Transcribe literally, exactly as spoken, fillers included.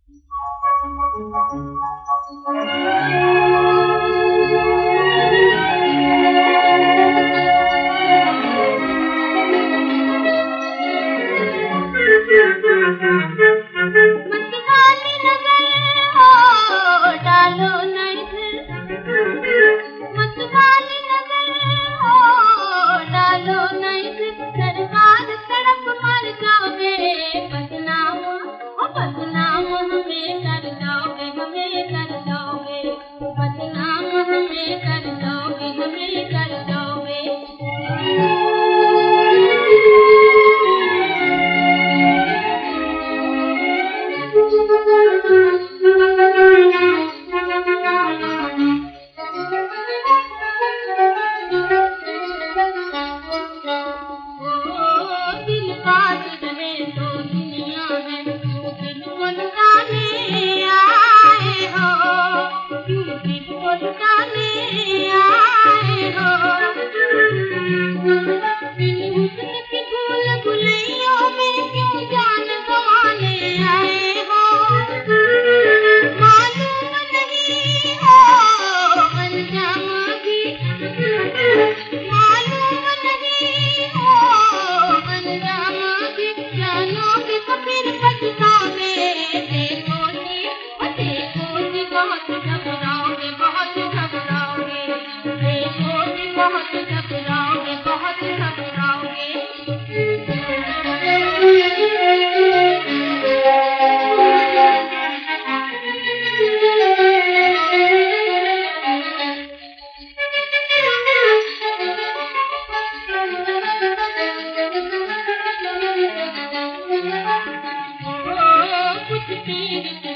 मतवाली नजर हो डालो नहीं मतवाली नजर हो डालो नहीं सरकार तड़प मर जाओगे बदनाम ओ बदनाम हमें कर जाओगे हमें कर जाओगे बदनाम हमें कर जाओगे हमें कर जाओगे दिल बात रहे तो दुनिया है दिल को लुटाने आए हो क्यों दिल को लुटाने आए हो इन हुस्न की भूल भुलैयों में क्यों जान गंवाने आए हो मालूम नहीं हो अंजाम भी मालूम नहीं हो अंजाम भी जानोगे तो फिर पछताओगे देखो जी ओ देखो जी बहुत घबराओगे बहुत घबराओगे देखो जी बहुत घबराओगे बहुत घबराओगे कुछ तीर